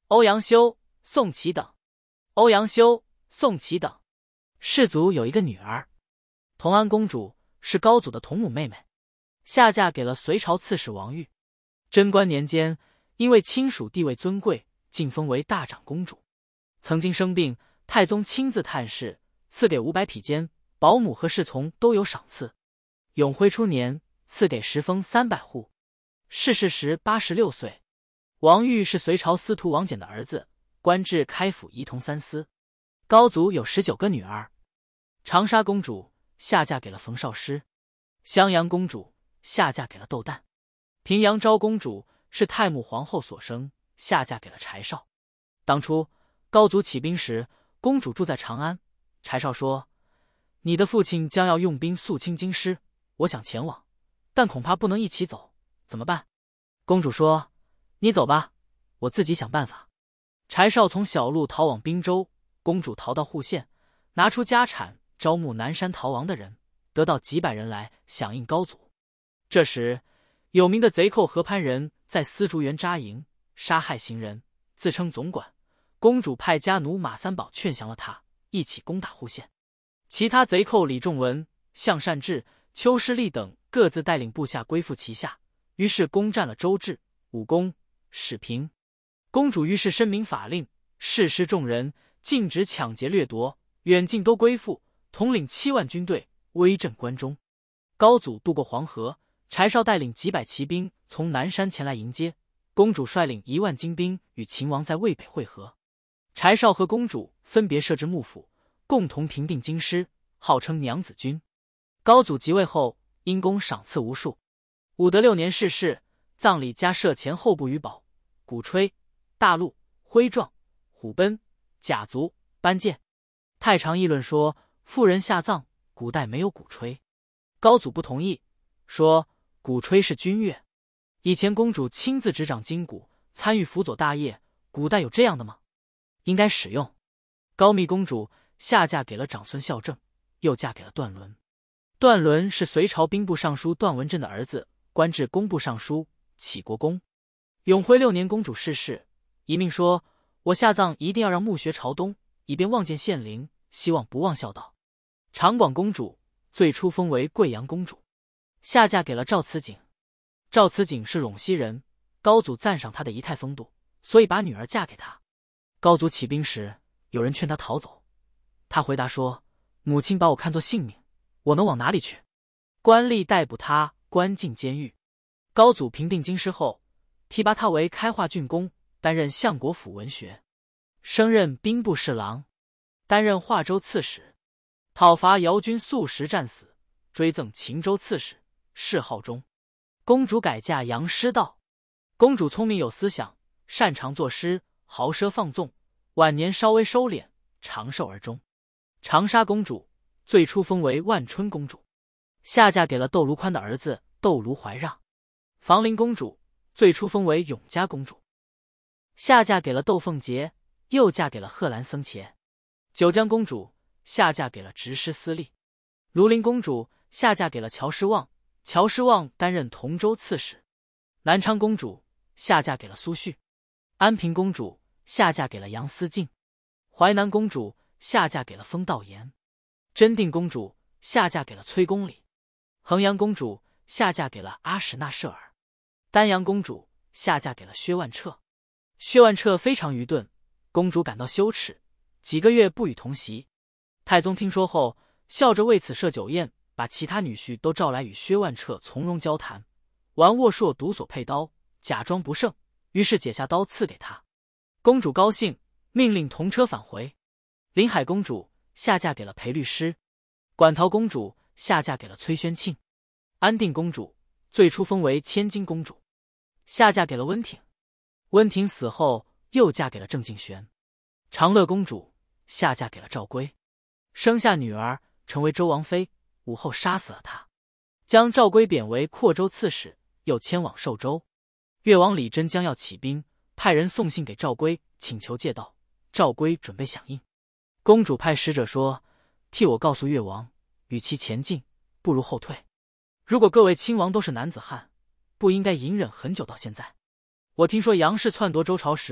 欧阳修、宋祁等。欧阳修、宋祁等世祖有一个女儿，同安公主是高祖的同母妹妹，下嫁给了隋朝刺史王玉。贞观年间，因为亲属地位尊贵，晋封为大长公主。曾经生病，太宗亲自探视，赐给500匹坚，保姆和侍从都有赏赐。永徽初年，赐给10封300户。逝世时86岁。王玉是隋朝司徒王翦的儿子，官至开府仪同三司。高祖有19个女儿。长沙公主下嫁给了冯绍师，襄阳公主下嫁给了窦旦，平阳昭公主是太穆皇后所生，下嫁给了柴绍。当初高祖起兵时，公主住在长安。柴绍说：“你的父亲将要用兵肃清京师，我想前往，但恐怕不能一起走，怎么办？”公主说：“你走吧，我自己想办法。”柴绍从小路逃往滨州，公主逃到户县，拿出家产招募南山逃亡的人，得到几百人来响应高祖。这时，有名的贼寇何潘人在丝竹园扎营，杀害行人，自称总管。公主派家奴马三宝劝降了他，一起攻打户县。其他贼寇李仲文、向善志、邱师立等各自带领部下归附其下，于是攻占了周至、武功、始平。公主于是申明法令，誓师众人，禁止抢劫掠夺，远近都归附，统领7万军队，威震关中。高祖渡过黄河，柴绍带领几百骑兵从南山前来迎接，公主率领1万精兵与秦王在渭北会合。柴绍和公主分别设置幕府，共同平定京师，号称娘子军。高祖即位后，因功赏赐无数。武德6年逝世，葬礼加设前后部于宝、鼓吹、大鹿、徽状、虎贲、甲卒、班剑。太常议论说，妇人下葬，古代没有鼓吹。高祖不同意，说鼓吹是军乐，以前公主亲自执掌金鼓，参与辅佐大业，古代有这样的吗？应该使用。高密公主下嫁给了长孙孝正，又嫁给了段伦。段伦是隋朝兵部尚书段文镇的儿子，官至工部尚书、启国公。永徽6年，公主逝世，遗命说：“我下葬一定要让墓穴朝东，以便望见献灵，希望不忘孝道。”长广公主最初封为贵阳公主，下嫁给了赵慈景。赵慈景是陇西人，高祖赞赏他的仪态风度，所以把女儿嫁给他。高祖起兵时，有人劝他逃走，他回答说：“母亲把我看作性命，我能往哪里去？”官吏逮捕他，关进监狱。高祖平定京师后，提拔他为开化郡公，担任相国府文学，升任兵部侍郎，担任华州刺史，讨伐姚军素食战死，追赠秦州刺史，谥号忠。公主改嫁杨师道。公主聪明有思想，擅长作诗，豪奢放纵，晚年稍微收敛，长寿而终。长沙公主最初封为万春公主，下嫁给了窦卢宽的儿子窦卢怀让。房陵公主最初封为永嘉公主，下嫁给了窦凤杰，又嫁给了贺兰僧茄。九江公主下嫁给了执师司隶。庐陵公主下嫁给了乔师望，乔师望担任同州刺史。南昌公主下嫁给了苏旭。安平公主下嫁给了杨思敬。淮南公主下嫁给了封道言。真定公主下嫁给了崔公礼。衡阳公主下嫁给了阿史那设尔。丹阳公主下嫁给了薛万彻。薛万彻非常愚钝，公主感到羞耻，几个月不与同席。太宗听说后，笑着为此设酒宴，把其他女婿都召来与薛万彻从容交谈。玩握硕独所佩刀，假装不胜，于是解下刀赐给他。公主高兴，命令同车返回。临海公主下嫁给了裴律师。馆陶公主下嫁给了崔宣庆。安定公主最初封为千金公主，下嫁给了温挺。温挺死后，又嫁给了郑敬玄。长乐公主下嫁给了赵圭，生下女儿，成为周王妃。武后杀死了她，将赵圭贬为扩州刺史，又迁往寿州。越王李真将要起兵，派人送信给赵圭，请求借道。赵圭准备响应。公主派使者说：“替我告诉越王，与其前进，不如后退。如果各位亲王都是男子汉，不应该隐忍很久到现在。我听说杨氏篡夺周朝时，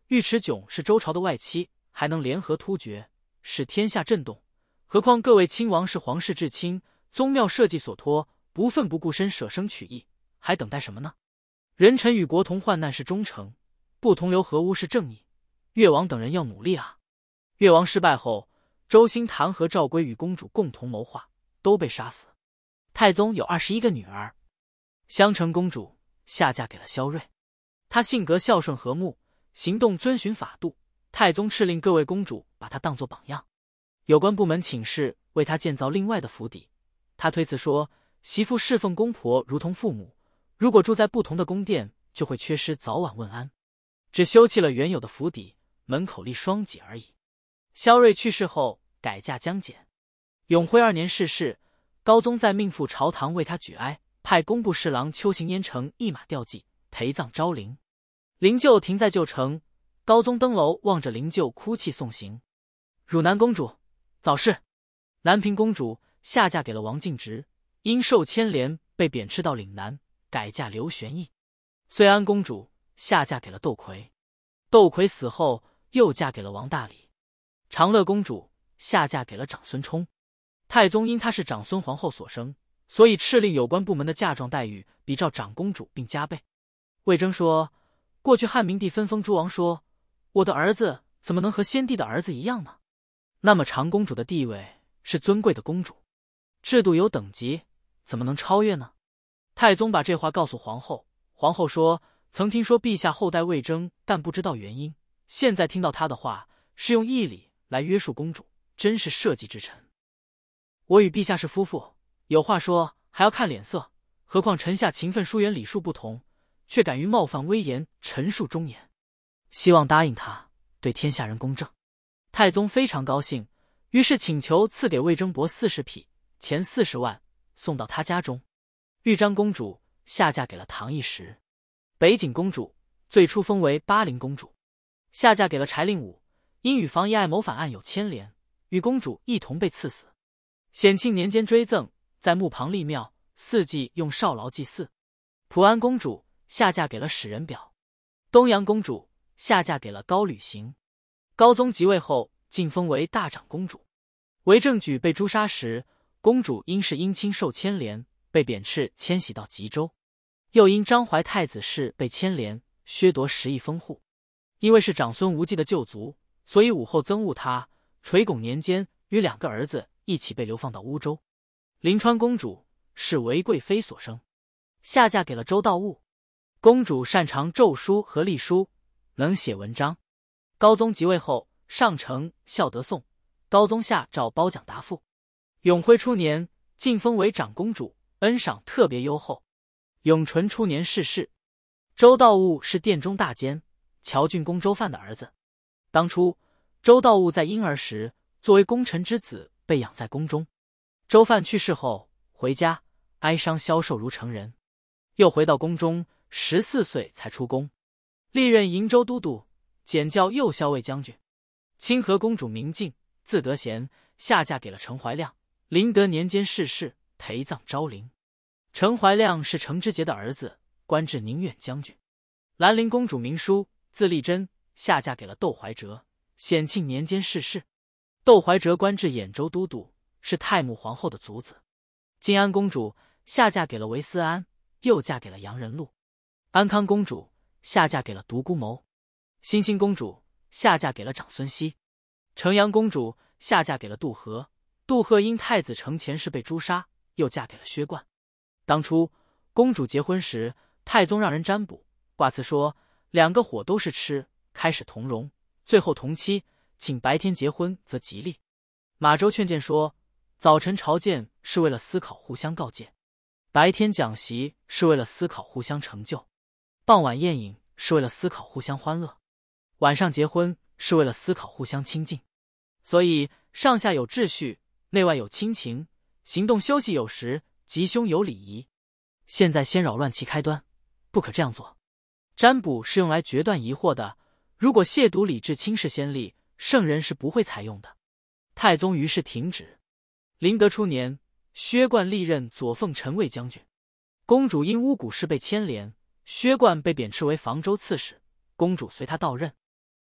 尉迟迥是周朝的外戚，还能联合突厥，使天下震动。何况各位亲王是皇室至亲，宗庙社稷所托，不奋不顾身舍生取义，还等待什么呢？人臣与国同患难是忠诚，不同流合污是正义。越王等人要努力啊！越王失败后，周兴谈和赵归与公主共同谋划，都被杀死。太宗有21个女儿，襄城公主下嫁给了萧睿。她性格孝顺和睦，行动遵循法度。太宗敕令各位公主把她当作榜样。有关部门请示为她建造另外的府邸，她推辞说，媳妇侍奉公婆如同父母，如果住在不同的宫殿，就会缺失早晚问安，只修葺了原有的府邸，门口立双戟而已。萧睿去世后，改嫁江简。永徽2年逝世，高宗再命赴朝堂为他举哀，派工部侍郎邱行焉乘一马吊祭，陪葬昭陵。灵柩停在旧城，高宗登楼望着灵柩哭泣送行。汝南公主早逝。南平公主下嫁给了王敬直，因受牵连被贬斥到岭南，改嫁刘玄义。遂安公主下嫁给了窦魁，窦魁死后又嫁给了王大礼。长乐公主下嫁给了长孙冲。太宗因她是长孙皇后所生，所以敕令有关部门的嫁妆待遇比照长公主并加倍。魏征说，过去汉明帝分封诸王说，我的儿子怎么能和先帝的儿子一样呢？那么长公主的地位是尊贵的公主，制度有等级，怎么能超越呢？太宗把这话告诉皇后，皇后说，曾听说陛下厚待魏征，但不知道原因，现在听到他的话，是用义理来约束公主，真是社稷之臣。我与陛下是夫妇，有话说还要看脸色，何况臣下勤奋疏远礼数不同，却敢于冒犯威严，陈述忠言，希望答应他，对天下人公正。太宗非常高兴，于是请求赐给魏征帛40匹，钱40万，送到他家中。豫章公主下嫁给了唐义时。北景公主最初封为巴陵公主，下嫁给了柴令武，因与房遗爱谋反案有牵连，与公主一同被赐死。显庆年间追赠，在墓旁立庙，4祭用少劳祭祀。普安公主下嫁给了史仁表。东阳公主下嫁给了高履行。高宗即位后，晋封为大长公主。韦正举被诛杀时，公主因是姻亲受牵连，被贬斥迁徙到吉州。又因张怀太子事被牵连，削夺10亿封户。因为是长孙无忌的旧族，所以武后憎恶他。垂拱年间，与2个儿子一起被流放到乌州。临川公主是韦贵妃所生，下嫁给了周道悟。公主擅长奏书和隶书，能写文章。高宗即位后，上承孝德颂，高宗下诏褒奖答复。永徽初年，晋封为长公主，恩赏特别优厚。永淳初年逝世。周道悟是殿中大监乔郡公周范的儿子。当初周道悟在婴儿时，作为功臣之子被养在宫中。周范去世后回家，哀伤消瘦如成人，又回到宫中，14岁才出宫，历任营州都督，检校右校尉将军。清河公主明镜，字德贤，下嫁给了陈怀亮。麟德年间逝世，陪葬昭陵。陈怀亮是程之杰的儿子，官至宁远将军。兰陵公主明淑，字丽珍，下嫁给了窦怀哲。显庆年间逝世。窦怀哲官至兖州都督，是太穆皇后的族子。晋安公主下嫁给了韦思安，又嫁给了杨仁禄。安康公主下嫁给了独孤谋。欣欣公主下嫁给了长孙熙。成阳公主下嫁给了杜和。杜和因太子成前事被诛杀，又嫁给了薛冠。当初公主结婚时，太宗让人占卜，卦辞说2个火都是吃，开始同荣，最后同期，请白天结婚则吉利。马周劝谏说，早晨朝见是为了思考互相告诫，白天讲习是为了思考互相成就，傍晚宴饮是为了思考互相欢乐，晚上结婚是为了思考互相亲近。所以上下有秩序，内外有亲情，行动休息有时，吉凶有礼仪。现在先扰乱其开端，不可这样做。占卜是用来决断疑惑的，如果亵渎礼制轻视先例，圣人是不会采用的。太宗于是停止。麟德初年，薛冠历任左奉陈卫将军。公主因巫蛊事被牵连，薛冠被贬斥为房州刺史，公主随他到任。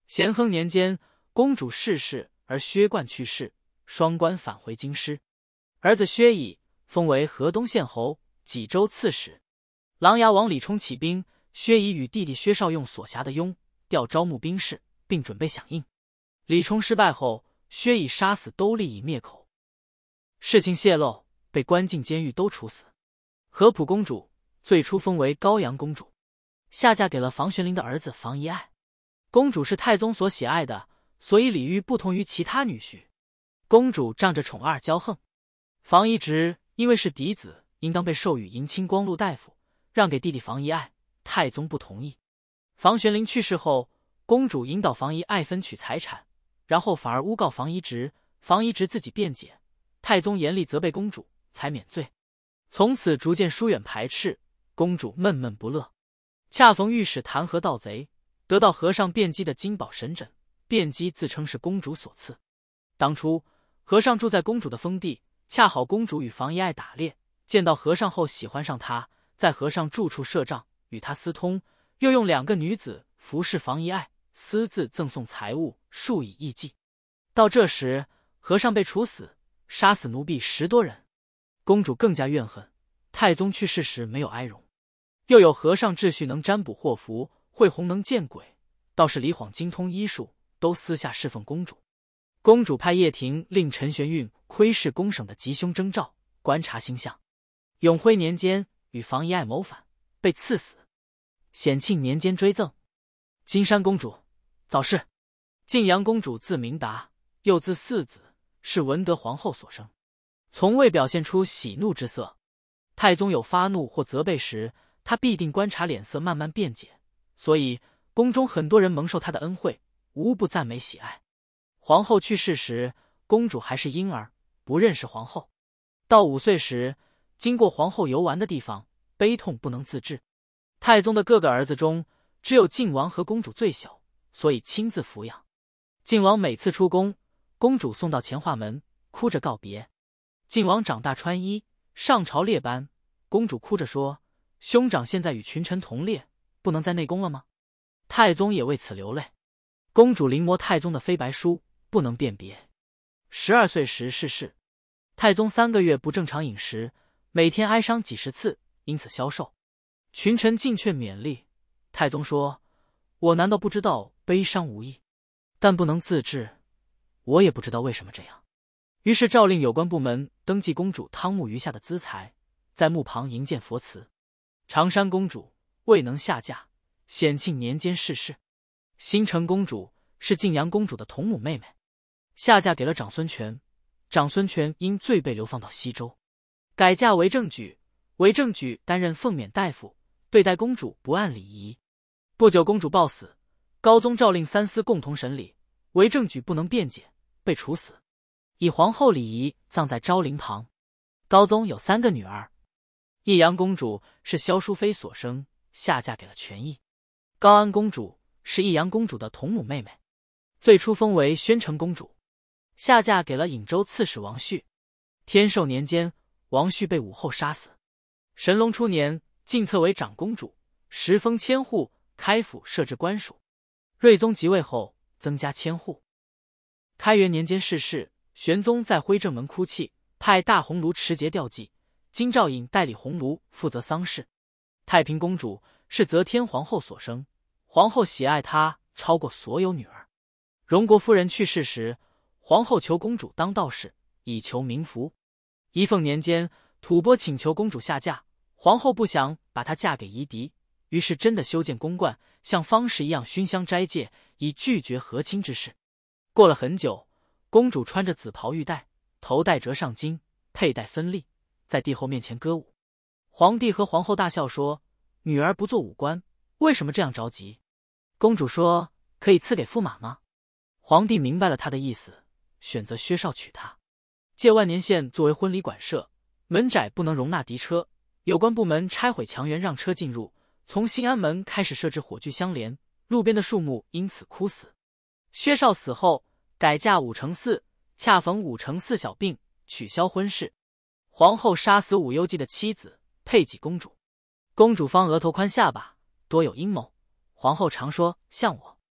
咸亨年间，公主逝世，而薛冠去世，双关返回京师。儿子薛乙封为河东县侯，济州刺史。琅琊王李冲起兵，薛乙与弟弟薛绍用所辖的雍调招募兵士，并准备响应。李冲失败后，薛乙杀死兜吏以灭口。事情泄露，被关进监狱，都处死。合浦公主最初封为高阳公主，下嫁给了房玄龄的儿子房遗爱。公主是太宗所喜爱的，所以礼遇不同于其他女婿。公主仗着宠二骄横，房遗直因为是嫡子，应当被授予银青光禄大夫，让给弟弟房遗爱。太宗不同意。房玄龄去世后，公主引导房遗爱分取财产，然后反而诬告房遗直，房遗直自己辩解，太宗严厉责备公主，才免罪。从此逐渐疏远排斥，公主闷闷不乐。恰逢御史弹劾盗贼，得到和尚辩机的金宝神枕，辩机自称是公主所赐。当初和尚住在公主的封地，恰好公主与房遗爱打猎，见到和尚后喜欢上他，在和尚住处设帐与他私通，又用2个女子服侍房遗爱，私自赠送财物，数以亿计。到这时，和尚被处死，杀死奴婢10多人。公主更加怨恨，太宗去世时没有哀荣，又有和尚秩序能占卜祸福，慧红能见鬼，道士李晃精通医术，都私下侍奉公主。公主派叶廷令陈玄运窥视公省的吉凶征兆，观察星象。永徽年间与房遗爱谋反，被赐死。显庆年间追赠金山公主，早逝。晋阳公主字明达，又字四子，是文德皇后所生，从未表现出喜怒之色。太宗有发怒或责备时，她必定观察脸色，慢慢辩解，所以宫中很多人蒙受她的恩惠，无不赞美喜爱。皇后去世时，公主还是婴儿，不认识皇后。到5岁时，经过皇后游玩的地方，悲痛不能自制。太宗的各个儿子中，只有靖王和公主最小，所以亲自抚养。靖王每次出宫，公主送到乾化门，哭着告别。靖王长大穿衣，上朝列班，公主哭着说：“兄长现在与群臣同列，不能在内宫了吗？”太宗也为此流泪。公主临摹太宗的飞白书，不能辨别。12岁时逝世。太宗3个月不正常饮食，每天哀伤几10次，因此消瘦。群臣尽劝勉励，太宗说：“我难道不知道悲伤无益，但不能自制，我也不知道为什么这样。”于是诏令有关部门登记公主汤沐余下的资财，在墓旁营建佛祠。长山公主未能下嫁，显庆年间逝世。新城公主是晋阳公主的同母妹妹，下嫁给了长孙权，长孙权因罪被流放到西周，改嫁为正举，为正举担任奉冕大夫，对待公主不按礼仪。不久公主暴死，高宗诏令3司共同审理，为正举不能辩解，被处死，以皇后礼仪葬在昭陵旁。高宗有3个女儿，益阳公主是萧淑妃所生，下嫁给了权益。高安公主是益阳公主的同母妹妹，最初封为宣城公主，下嫁给了颍州刺史王旭。天寿年间，王旭被武后杀死。神龙初年，晋册为长公主，时封千户，开府设置官署。睿宗即位后，增加千户。开元年间逝世，玄宗在徽正门哭泣，派大鸿胪持节吊祭，金兆尹代理鸿胪负责丧事。太平公主是则天皇后所生，皇后喜爱她超过所有女儿。荣国夫人去世时，皇后求公主当道士，以求冥福。仪凤年间，吐蕃请求公主下嫁，皇后不想把她嫁给夷狄，于是真的修建宫观，像方士一样熏香斋戒，以拒绝和亲之事。过了很久，公主穿着紫袍玉带，头戴折上巾，佩戴分立，在帝后面前歌舞。皇帝和皇后大笑说：“女儿不做武官，为什么这样着急？”公主说：“可以赐给驸马吗？”皇帝明白了她的意思，选择薛绍娶她。借万年县作为婚礼馆舍，门窄不能容纳敌车，有关部门拆毁墙垣让车进入，从新安门开始设置火炬相连，路边的树木因此枯死。薛绍死后，改嫁武承嗣，恰逢武承嗣小病，取消婚事。皇后杀死武攸暨的妻子佩己公主。公主方额头宽下巴，多有阴谋。皇后常说像我。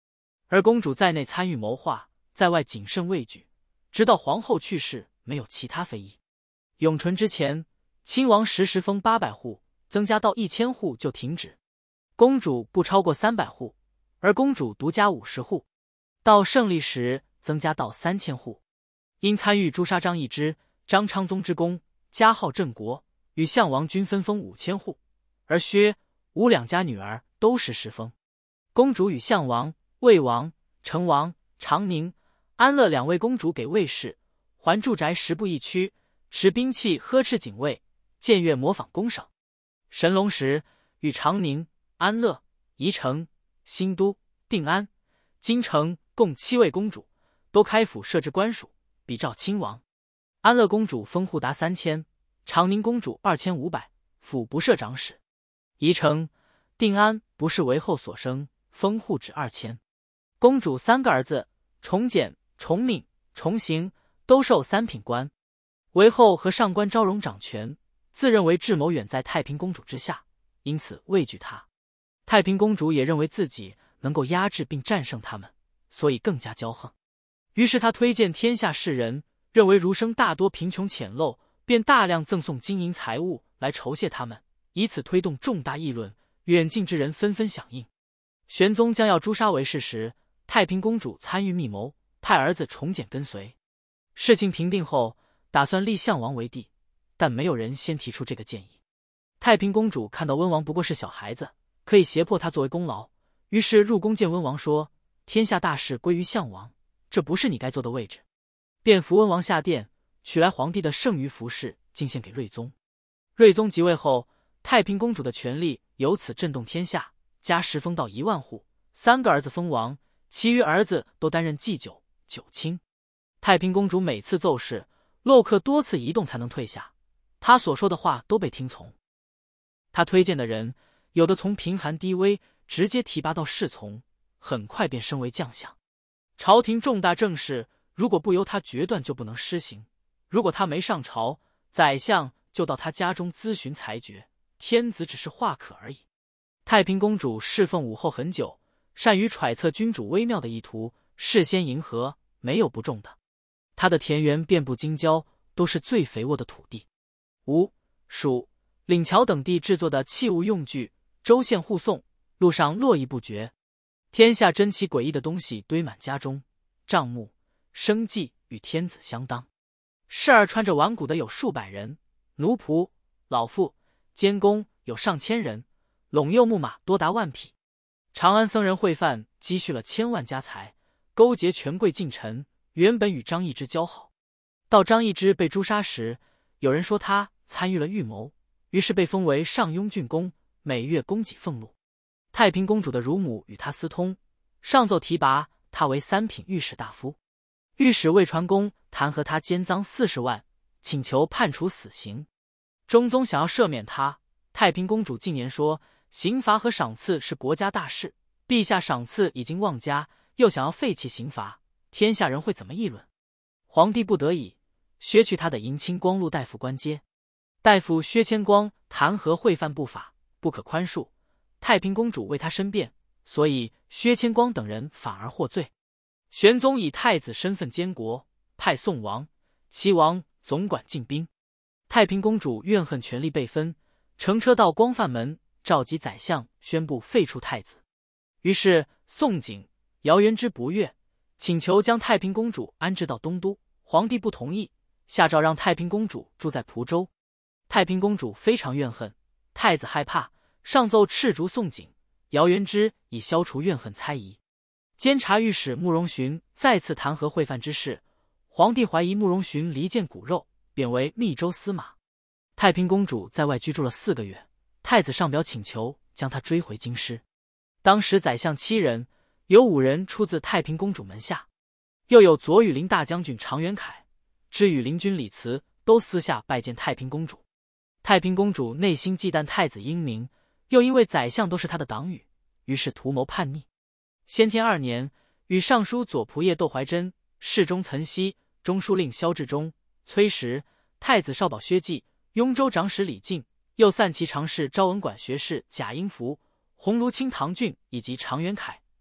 而公主在内参与谋划，在外谨慎畏惧，直到皇后去世，没有其他非议。永淳之前，亲王时封800户，增加到1000户就停止。公主不超过300户，而公主独家50户。到胜利时增加到3000户。因参与诛杀张易之、张昌宗之功，加号镇国，与项王均分封5000户，而薛、吴两家女儿都时封。公主与项王、魏王、成王、长宁、安乐2位公主给卫士，还住宅10步1区，持兵器呵斥警卫，僭越模仿公省。神龙时，与长宁、安乐、宜城、新都、定安、京城共7位公主，都开府设置官署，比照亲王。安乐公主封户达3000，长宁公主2500，府不设长史。宜城、定安不是为后所生，封户只2000。公主3个儿子崇简、崇敏、崇行都授3品官，为后和上官昭容掌权，自认为智谋远在太平公主之下，因此畏惧她。太平公主也认为自己能够压制并战胜他们，所以更加骄横。于是他推荐天下士人，认为儒生大多贫穷浅陋，便大量赠送金银财物来酬谢他们，以此推动重大议论，远近之人纷纷响应。玄宗将要诛杀韦氏时，太平公主参与密谋，派儿子崇简跟随。事情平定后，打算立项王为帝，但没有人先提出这个建议。太平公主看到温王不过是小孩子，可以胁迫他作为功劳，于是入宫见温王说：“天下大事归于项王，这不是你该坐的位置。”便扶温王下殿，取来皇帝的剩余服饰，进献给睿宗。睿宗即位后，太平公主的权力由此震动天下，加时封到1万户，3个儿子封王，其余儿子都担任祭酒、酒卿。太平公主每次奏事，洛克多次移动才能退下，她所说的话都被听从。她推荐的人，有的从贫寒低微直接提拔到侍从，很快便升为将相。朝廷重大政事如果不由他决断，就不能施行；如果他没上朝，宰相就到他家中咨询裁决，天子只是话可而已。太平公主侍奉武后很久，善于揣测君主微妙的意图，事先迎合，没有不中的。她的田园遍布京郊，都是最肥沃的土地。吴、蜀、领桥等地制作的器物用具，州县护送，路上络绎不绝。天下珍奇诡异的东西堆满家中，账目、生计与天子相当。侍儿穿着绾鼓的有数百人，奴仆、老妇、监工有上千人，陇右木马多达10000匹。长安僧人会饭积蓄了1000万家财，勾结权贵近臣，原本与张易之交好。到张易之被诛杀时，有人说他参与了预谋，于是被封为上庸郡公，每月供给俸禄。太平公主的乳母与他私通，上奏提拔他为3品御史大夫。御史魏传公弹劾他奸赃40万，请求判处死刑。中宗想要赦免他，太平公主进言说，刑罚和赏赐是国家大事，陛下赏赐已经忘家，又想要废弃刑罚，天下人会怎么议论？皇帝不得已削去他的银青光禄大夫官阶。大夫薛千光弹劾会犯不法，不可宽恕，太平公主为他申辩，所以薛千光等人反而获罪。玄宗以太子身份监国，派宋王、齐王总管禁兵。太平公主怨恨权力被分，乘车到光范门，召集宰相，宣布废黜太子。于是宋璟、姚元之不悦，请求将太平公主安置到东都，皇帝不同意，下诏让太平公主住在蒲州。太平公主非常怨恨，太子害怕，上奏斥逐宋璟、姚元之，以消除怨恨猜疑。监察御史慕容询再次弹劾会犯之事，皇帝怀疑慕容询离间骨肉，贬为密州司马。太平公主在外居住了4个月，太子上表请求将她追回京师。当时宰相7人，有5人出自太平公主门下，又有左羽林大将军常元凯、知羽林军李慈都私下拜见太平公主。太平公主内心忌惮太子英明，又因为宰相都是她的党羽，于是图谋叛逆。先天2年，与尚书左仆射窦怀真、侍中岑熙、中书令萧志忠、崔实、太子少保薛稷、雍州长史李靖，又散骑常侍昭文馆学士贾英福、鸿胪卿唐俊以及常元凯、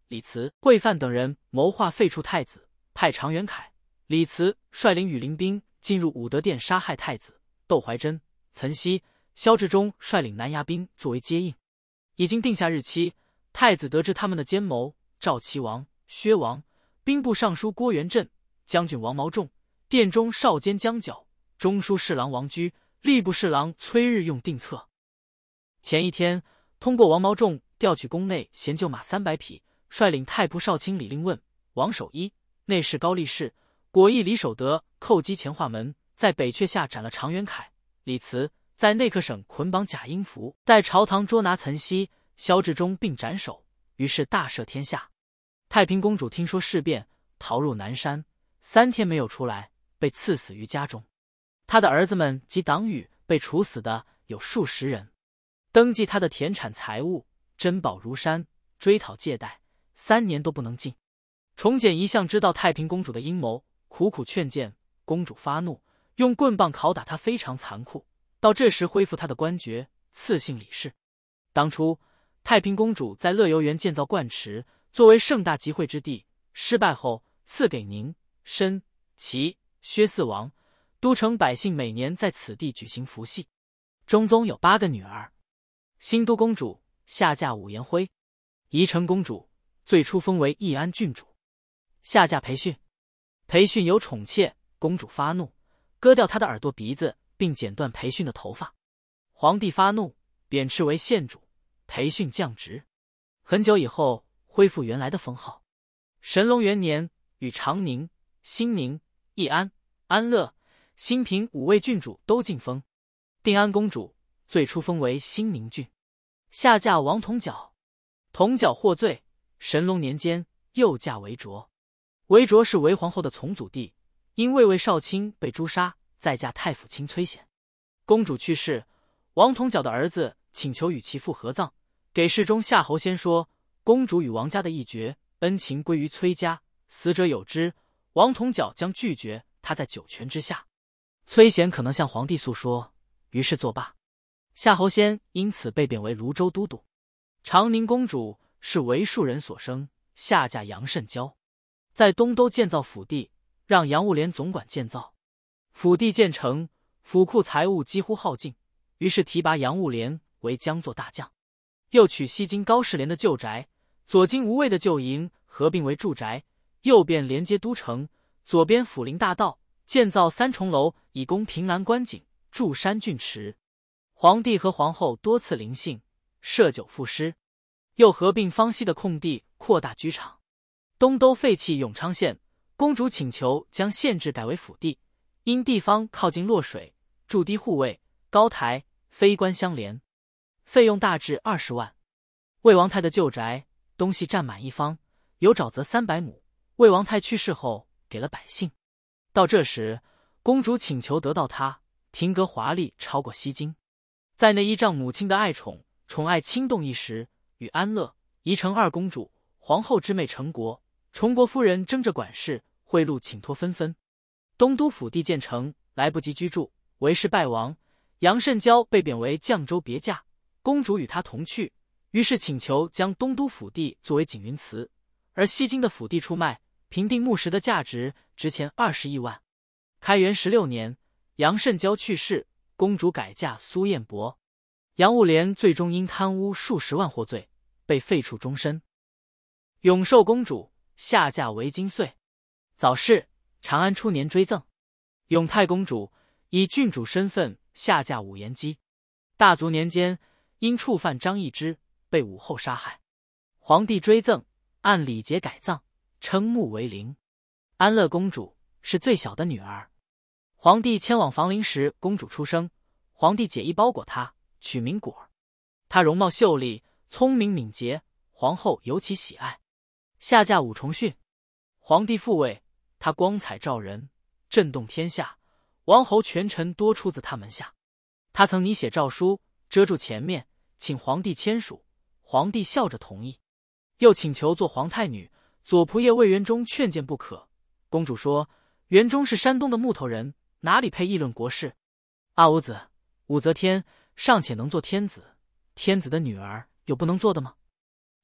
李慈、惠范等人谋划废黜太子，派常元凯、李慈率领羽林兵进入武德殿杀害太子。窦怀真、岑溪、萧志忠率领南衙兵作为接应。已经定下日期，太子得知他们的奸谋，赵齐王、薛王、兵部尚书郭元振、将军王毛仲、殿中少监江角、中书侍郎王居、吏部侍郎崔日用定策。前一天，通过王毛仲调取宫内闲旧马300匹，率领太仆少卿李令问、王守一、内侍高力士、果毅李守德叩击乾化门，在北阙下斩了常元凯、李慈，在内客省捆绑贾英福，在朝堂捉拿岑溪、萧志忠并斩首，于是大赦天下。太平公主听说事变，逃入南山，3天没有出来，被赐死于家中。他的儿子们及党羽被处死的有数十人。登记他的田产财物，珍宝如山，追讨借贷，3年都不能尽。崇简一向知道太平公主的阴谋，苦苦劝谏，公主发怒，用棍棒拷打她，非常残酷。到这时恢复她的官爵，赐姓李氏。当初太平公主在乐游原建造灌池，作为盛大集会之地，失败后赐给宁、申、齐、薛4王，都城百姓每年在此地举行服戏。中宗有8个女儿。新都公主下嫁武延辉，宜城公主最初封为义安郡主，下嫁裴训。裴训有宠妾，公主发怒，割掉她的耳朵鼻子，并剪断裴训的头发。皇帝发怒，贬斥为县主，裴训降职。很久以后恢复原来的封号。神龙元年，与长宁、兴宁、义安、安乐、兴平5位郡主都进封。定安公主最初封为兴宁郡，下嫁王同角。同角获罪，神龙年间又嫁韦卓。韦卓是韦皇后的从祖弟，因魏魏少卿被诛杀，再嫁太府卿崔显。公主去世，王同角的儿子请求与其父合葬，给侍中夏侯先说，公主与王家的一绝，恩情归于崔家，死者有之，王同角将拒绝，他在九泉之下。崔显可能向皇帝诉说，于是作罢。夏侯先因此被贬为泸州都督。长宁公主是韦庶人所生，下嫁杨慎交，在东都建造府地，让杨务廉总管建造。府地建成，府库财物几乎耗尽，于是提拔杨务廉为江作大将。又取西京高士廉的旧宅，左京无畏的旧营合并为住宅，右边连接都城，左边府陵大道，建造3重楼，以供凭栏观景，筑山峻池。皇帝和皇后多次临幸，设酒赋诗。又合并方西的空地，扩大居场。东都废弃永昌县，公主请求将县治改为府地，因地方靠近洛水，筑堤护卫、高台、非官相连，费用大致20万。魏王泰的旧宅东西占满一方，有沼泽300亩。魏王泰去世后，给了百姓。到这时，公主请求得到他，亭阁华丽超过西京，在内依仗母亲的爱宠，宠爱轻动一时，与安乐、宜城2公主、皇后之妹成国、崇国夫人争着管事，贿赂请托纷纷。东都府地建成，来不及居住，韦氏败亡，杨慎交被贬为绛州别驾，公主与他同去，于是请求将东都府地作为景云祠，而西京的府地出卖，评定木石的价值，值钱20亿万。开元16年，杨慎交去世，公主改嫁苏彦博。杨务廉最终因贪污数十万获罪，被废黜终身。永寿公主下嫁韦金穗，早逝，长安初年追赠。永泰公主以郡主身份下嫁武延基。大族年间因触犯张易之，被武后杀害。皇帝追赠，按礼节改葬，称墓为陵。安乐公主是最小的女儿。皇帝迁往房陵时，公主出生，皇帝解衣包裹她，取名果儿。她容貌秀丽，聪明敏捷，皇后尤其喜爱。下嫁武重训。皇帝复位，她光彩照人，震动天下，王侯权臣多出自她门下。她曾拟写诏书，遮住前面，请皇帝签署，皇帝笑着同意。又请求做皇太女，左仆射魏元忠劝谏不可。公主说，元忠是山东的木头人，哪里配议论国事？阿武子，武则天尚且能做天子，天子的女儿有不能做的吗？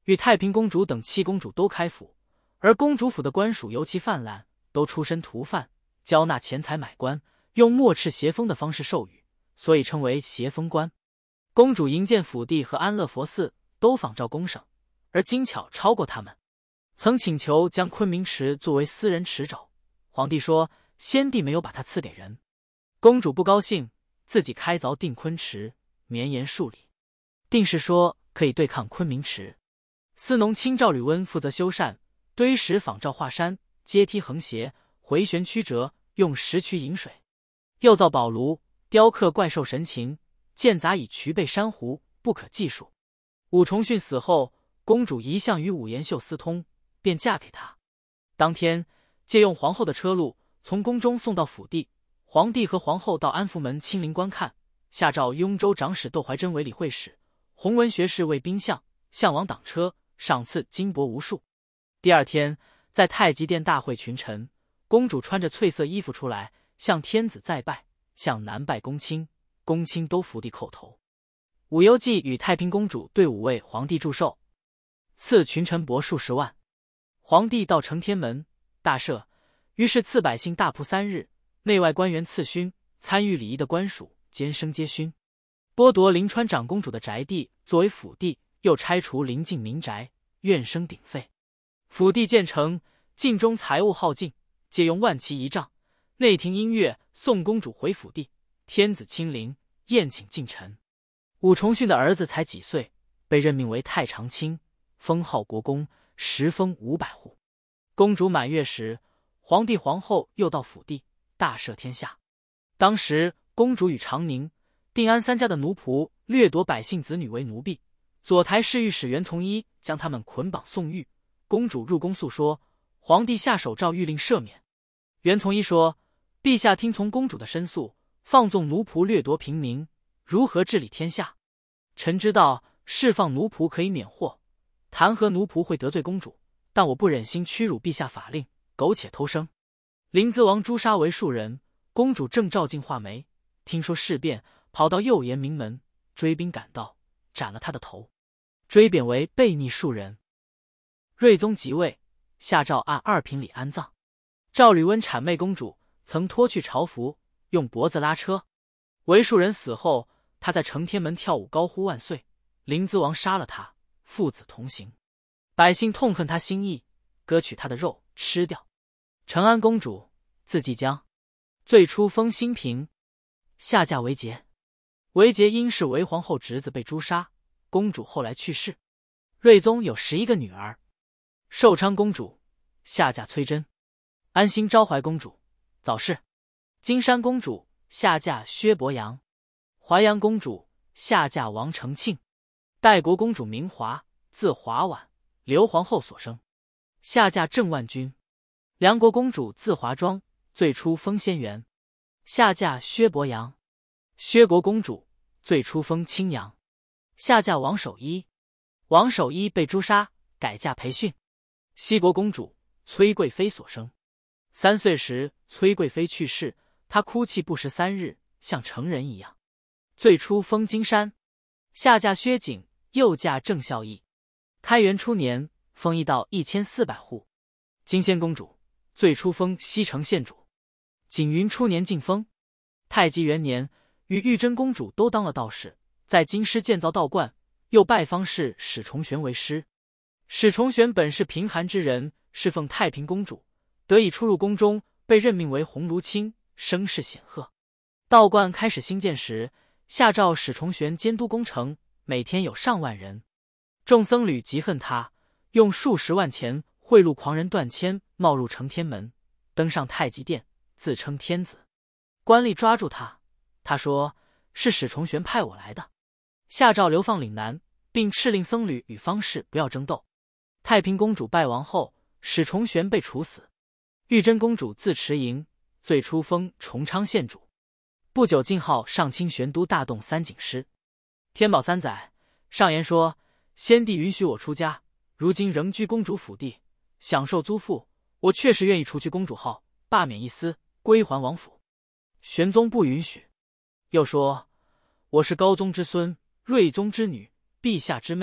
与太平公主等7公主都开府，而公主府的官属尤其泛滥，都出身屠贩，交纳钱财买官，用墨赤斜封的方式授予，所以称为斜封官。公主营建府地和安乐佛寺都仿照公省，而精巧超过他们。曾请求将昆明池作为私人池沼，皇帝说先帝没有把它赐给人。公主不高兴，自己开凿定昆池，绵延数里。定是说可以对抗昆明池。司农卿赵吕温负责修缮，堆石仿照华山，阶梯横斜，回旋曲折，用石渠引水。又造宝炉，雕刻怪兽神禽，建杂以渠贝珊瑚，不可计数。武重训死后，公主一向与武延秀私通，便嫁给他。当天借用皇后的车路，从宫中送到府地。皇帝和皇后到安福门亲临观看，下诏雍州长史窦怀真为理会使，弘文学士为兵相，相王挡车，赏赐金帛无数。第二天，在太极殿大会群臣，公主穿着翠色衣服出来，向天子再拜，向南拜公卿，公卿都伏地叩头。武攸暨与太平公主对武为皇帝祝寿，赐群臣帛数十万。皇帝到承天门大赦，于是赐百姓大仆3日，内外官员赐勋，参与礼仪的官属兼升阶勋。剥夺临川长公主的宅地作为府地，又拆除邻近民宅，怨声鼎沸。府地建成，境中财物耗尽，借用万骑仪仗，内廷音乐送公主回府地。天子亲临，宴请近臣。武重训的儿子才几岁，被任命为太常卿，封号国公，时封500户。公主满月时，皇帝皇后又到府地，大赦天下。当时公主与长宁、定安3家的奴仆掠夺百姓子女为奴婢，左台侍御史袁从一将他们捆绑送狱。公主入宫诉说，皇帝下手诏谕令赦免。袁从一说：陛下听从公主的申诉，放纵奴仆掠夺平民，如何治理天下？臣知道释放奴仆可以免祸，弹劾奴仆会得罪公主，但我不忍心屈辱陛下法令，苟且偷生。临淄王诛杀为数人，公主正照镜画眉，听说事变，跑到右岩明门，追兵赶到，斩了他的头，追贬为悖逆庶人。睿宗即位，下诏按2品礼安葬。赵吕温谄媚公主，曾脱去朝服，用脖子拉车。为数人死后，他在承天门跳舞，高呼万岁。临淄王杀了他，父子同刑。百姓痛恨他心意，割取他的肉吃掉。承安公主字季江，最初封新平，下嫁韦杰。韦杰因是韦皇后侄子被诛杀，公主后来去世。睿宗有11个女儿。寿昌公主下嫁崔真，安心昭怀公主早逝。金山公主下嫁薛伯阳，淮阳公主下嫁王承庆。代国公主明华，字华婉，刘皇后所生，下嫁郑万钧。梁国公主字华庄，最初封仙元，下嫁薛伯阳。薛国公主最初封青阳，下嫁王守一。王守一被诛杀，改嫁裴训。西国公主崔贵妃所生。3岁时，崔贵妃去世，她哭泣不食3日，像成人一样。最初封金山，下嫁薛景，又嫁郑孝义。开元初年，封邑道1400户。金仙公主最初封西城县主。景云初年晋封。太极元年，与玉真公主都当了道士，在京师建造道观，又拜方士史崇玄为师。史崇玄本是贫寒之人，侍奉太平公主，得以出入宫中，被任命为鸿胪卿，声势显赫。道观开始兴建时，下诏史崇玄监督工程，每天有上万人。众僧侣极恨他，用数十万钱贿赂狂人段谦，冒入承天门，登上太极殿，自称天子。官吏抓住他，他说是史崇玄派我来的，下诏流放岭南，并敕令僧侣与方士不要争斗。太平公主败亡后，史崇玄被处死。玉真公主字迟莹，最初封崇昌县主，不久晋号上清玄都大洞3警师。天宝3载，上言说先帝允许我出家，如今仍居公主府地，享受租赋，我确实愿意除去公主号，罢免一司，归还王府。玄宗不允许，又说我是高宗之孙，睿宗之女，陛下之妹，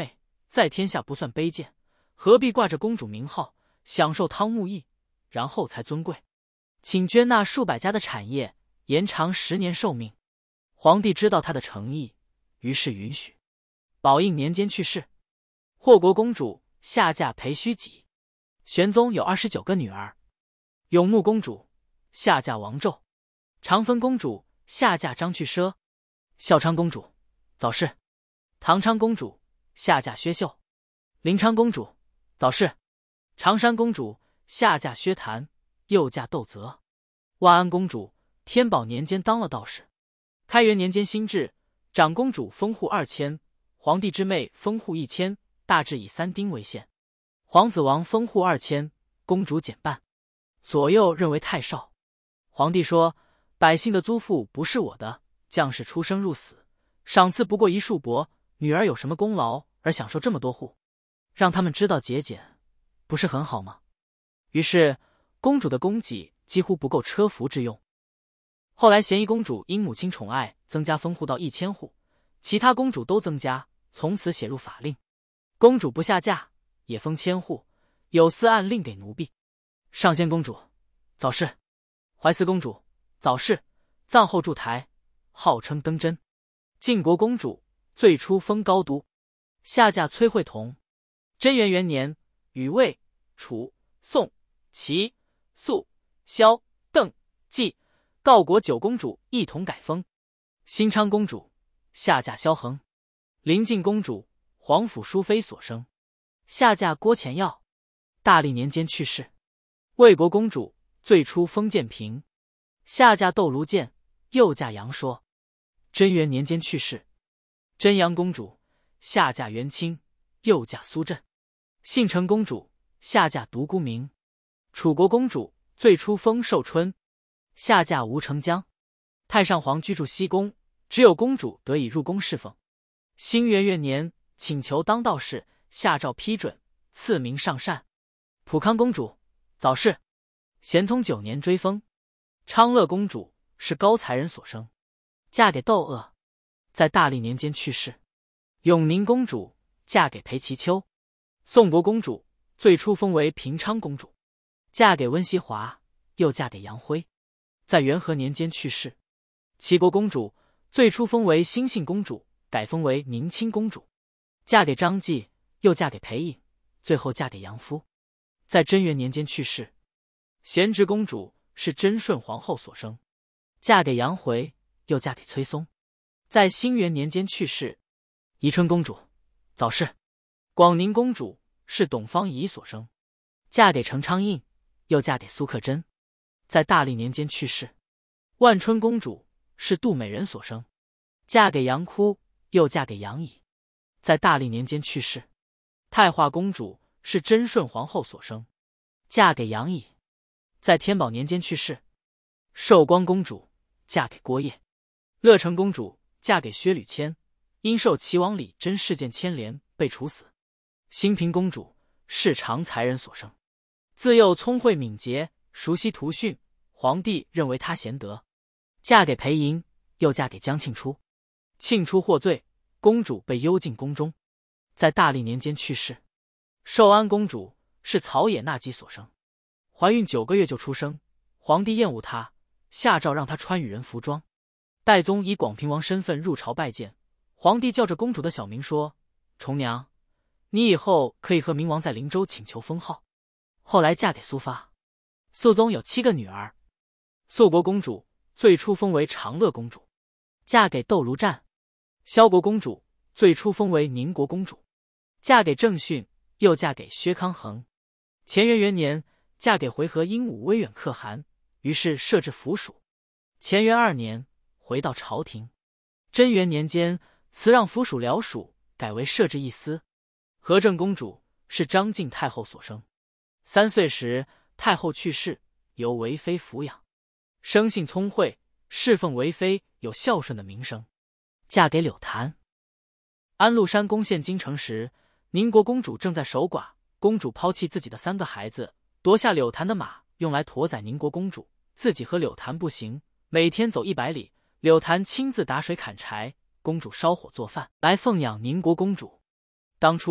在天下不算卑贱，何必挂着公主名号，享受汤沐邑，然后才尊贵？请捐纳数百家的产业，延长10年寿命。皇帝知道他的诚意，于是允许。宝应年间去世。霍国公主下嫁裴须己。玄宗有29个女儿。永穆公主下嫁王胄。长芬公主下嫁张去奢。孝昌公主早逝。唐昌公主下嫁薛秀。临昌公主早逝。常山公主下嫁薛谭，又嫁窦泽。万安公主天宝年间当了道士。开元年间新制，长公主封户2000，皇帝之妹封户1000，大致以3丁为限。皇子王封户2000，公主减半。左右认为太少。皇帝说：百姓的租赋不是我的，将士出生入死，赏赐不过1束帛，女儿有什么功劳而享受这么多户？让他们知道节俭，不是很好吗？于是公主的供给几乎不够车服之用。后来咸宜公主因母亲宠爱，增加封户到1000户，其他公主都增加，从此写入法令。公主不下嫁也封1000户，有司按令给奴婢。上仙公主早逝。怀思公主早逝，葬后筑台，号称登真。晋国公主最初封高都，下嫁崔惠同。贞元元年，与魏、楚、宋、齐、肃、萧、邓、纪、郜国9公主一同改封。新昌公主下嫁萧衡。临晋公主皇甫淑妃所生，下嫁郭乾耀。大历年间去世。魏国公主最初封建平，下嫁窦卢建，又嫁杨说。贞元年间去世。真阳公主下嫁元清，又嫁苏振。信成公主下嫁独孤明。楚国公主最初封寿春，下嫁吴成江。太上皇居住西宫，只有公主得以入宫侍奉。兴元元年请求当道士，下诏批准，赐名上善。普康公主早逝。咸通9年追封。昌乐公主是高才人所生，嫁给窦鄂，在大历年间去世。永宁公主嫁给裴其丘。宋国公主最初封为平昌公主，嫁给温西华，又嫁给杨辉，在元和年间去世。齐国公主最初封为兴信公主，改封为宁亲公主，嫁给张继，又嫁给裴颖，最后嫁给杨夫，在贞元年间去世。贤侄公主是贞顺皇后所生，嫁给杨回，又嫁给崔松，在兴元年间去世。宜春公主早逝。广宁公主是董方仪所生，嫁给程昌印，又嫁给苏克真，在大历年间去世。万春公主是杜美人所生，嫁给杨哭，又嫁给杨乙，在大历年间去世。太华公主是贞顺皇后所生，嫁给杨乙，在天宝年间去世。寿光公主嫁给郭晔。乐成公主嫁给薛吕谦，因受齐王李真事件牵连被处死。兴平公主是长才人所生，自幼聪慧敏捷，熟悉图训，皇帝认为她贤德，嫁给裴莹，又嫁给江庆初。庆初获罪，公主被幽禁宫中，在大历年间去世。寿安公主是草野纳基所生，怀孕9个月就出生，皇帝厌恶她，下诏让她穿羽人服装。代宗以广平王身份入朝拜见，皇帝叫着公主的小名说：重娘，你以后可以和明王在灵州请求封号。后来嫁给苏发。肃宗有7个女儿。肃国公主最初封为长乐公主，嫁给窦卢战。萧国公主最初封为宁国公主，嫁给郑训，又嫁给薛康衡。乾元元年嫁给回纥鹦鹉威远可汗，于是设置府属。乾元2年回到朝廷。贞元年间辞让府属辽属，改为设置一司。和正公主是张晋太后所生，3岁时太后去世，由为妃抚养，生性聪慧，侍奉为妃，有孝顺的名声，嫁给柳谭。安禄山攻陷京城时，宁国公主正在守寡，公主抛弃自己的3个孩子，夺下柳谭的马，用来驮载宁国公主，自己和柳谭步行，每天走100里，柳谭亲自打水砍柴，公主烧火做饭，来奉养宁国公主。当初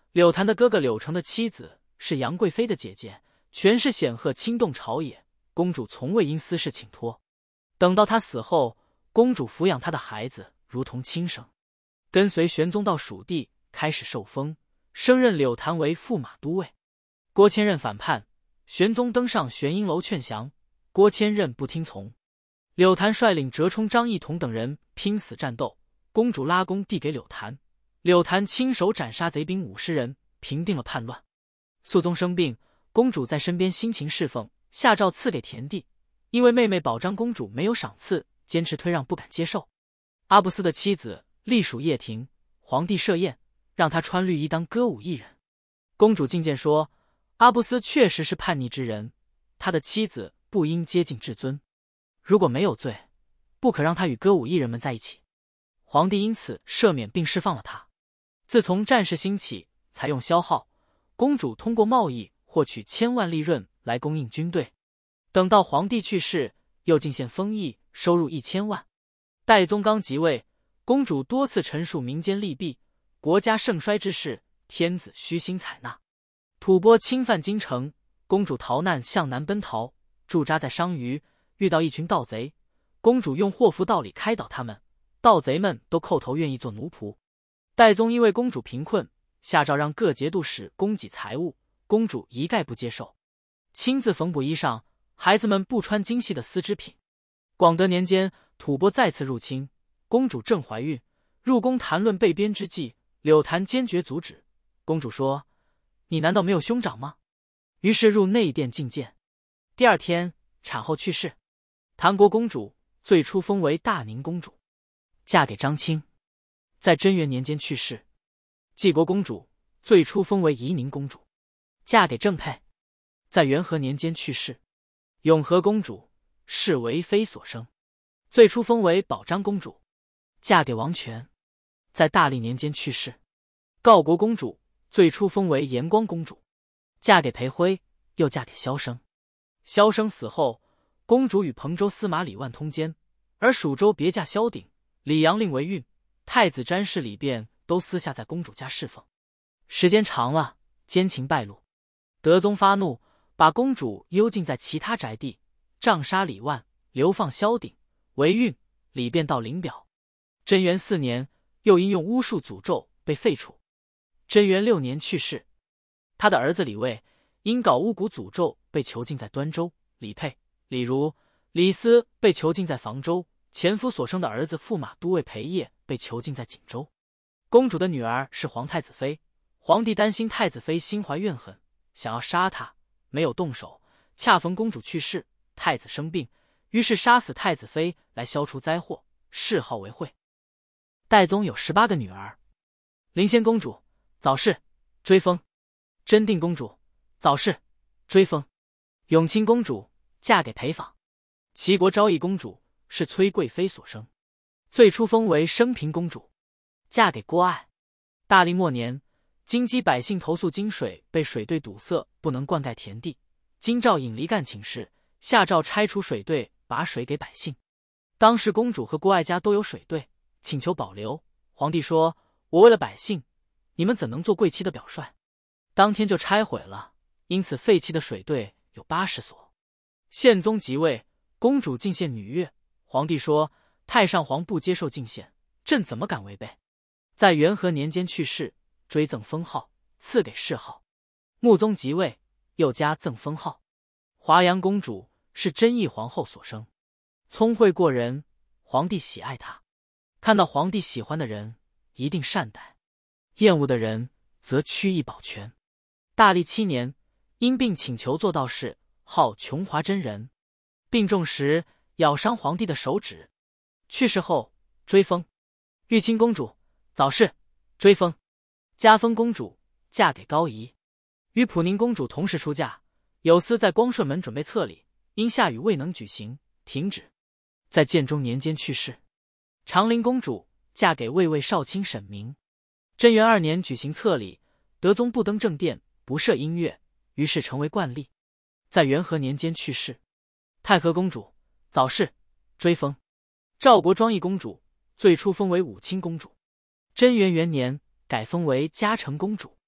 柳檀的哥哥柳成的妻子是杨贵妃的姐姐，权势显赫，轻动朝野。公主从未因私事请托。等到她死后，公主抚养她的孩子如同亲生，跟随玄宗到蜀地，开始受封，升任柳檀为驸马都尉。郭千仞反叛，玄宗登上玄阴楼劝降，郭千仞不听从。柳檀率领折冲、张义统等人拼死战斗，公主拉弓递给柳檀，柳檀亲手斩杀贼兵50人，平定了叛乱。肃宗生病，公主在身边辛勤侍奉，下诏赐给田地，因为妹妹宝章公主没有赏赐，坚持推让不敢接受。阿布斯的妻子隶属掖庭，皇帝设宴，让她穿绿衣当歌舞艺人。公主进谏说，阿布斯确实是叛逆之人，他的妻子不应接近至尊，如果没有罪，不可让他与歌舞艺人们在一起。皇帝因此赦免并释放了他。自从战事兴起，采用消耗，公主通过贸易获取1000万利润来供应军队。等到皇帝去世，又进献封邑，收入1000万。代宗刚即位，公主多次陈述民间利弊，国家盛衰之事，天子虚心采纳。吐蕃侵犯京城，公主逃难向南奔逃，驻扎在商於，遇到一群盗贼，公主用祸福道理开导他们，盗贼们都叩头愿意做奴仆。代宗因为公主贫困，下诏让各节度使供给财物，公主一概不接受，亲自缝补衣裳，孩子们不穿精细的丝织品。广德年间，吐蕃再次入侵，公主正怀孕，入宫谈论被编之计，柳檀坚决阻止。公主说，你难道没有兄长吗？于是入内殿觐见。第二天产后去世。谭国公主最初封为大宁公主，嫁给张清，在贞元年间去世。济国公主最初封为宜宁公主，嫁给郑佩，在元和年间去世。永和公主是为妃所生，最初封为宝章公主，嫁给王权，在大历年间去世。告国公主最初封为延光公主，嫁给裴辉，又嫁给萧生。萧生死后，公主与彭州司马李万通奸，而蜀州别驾萧鼎、李阳令为运，太子詹事李变都私下在公主家侍奉。时间长了，奸情败露，德宗发怒，把公主幽禁在其他宅地，杖杀李万，流放萧鼎、为运、李变到临表。贞元4年，又因用巫术诅咒被废除。贞元6年去世。他的儿子李卫因搞巫蛊诅咒被囚禁在端州，李佩、李儒、李斯被囚禁在房州，前夫所生的儿子驸马都尉裴业被囚禁在锦州。公主的女儿是皇太子妃，皇帝担心太子妃心怀怨恨，想要杀她，没有动手，恰逢公主去世，太子生病，于是杀死太子妃来消除灾祸，谥号为惠。代宗有18个女儿。灵仙公主早逝，追封。真定公主早逝，追封。永清公主嫁给裴昉。齐国昭义公主是崔贵妃所生，最初封为升平公主，嫁给郭爱。大历末年，京畿百姓投诉京水被水队堵塞，不能灌溉田地。京兆尹黎干请示，下诏拆除水队，把水给百姓。当时公主和郭爱家都有水队，请求保留。皇帝说，我为了百姓，你们怎能做贵戚的表率？当天就拆毁了，因此废弃的水队有80所。宪宗即位，公主进献女乐，皇帝说，太上皇不接受进献，朕怎么敢违背？在元和年间去世，追赠封号，赐给谥号。穆宗即位，又加赠封号。华阳公主是真义皇后所生，聪慧过人，皇帝喜爱她。看到皇帝喜欢的人，一定善待；厌恶的人，则趋意保全。大历7年，因病请求做道士，号琼华真人。病重时咬伤皇帝的手指，去世后追封。玉清公主早逝，追封。嘉丰公主嫁给高仪，与普宁公主同时出嫁。有司在光顺门准备册礼，因下雨未能举行，停止。在建中年间去世。长陵公主嫁给卫尉少卿沈明。贞元2年举行册礼，德宗不登正殿，不设音乐，于是成为惯例。在元和年间去世。太和公主早逝，追封。赵国庄义公主最初封为武清公主，贞元元年改封为嘉诚公主。